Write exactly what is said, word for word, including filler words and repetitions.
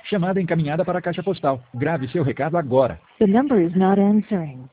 Chamada encaminhada para a caixa postal. Grave seu recado agora. The number is not answering.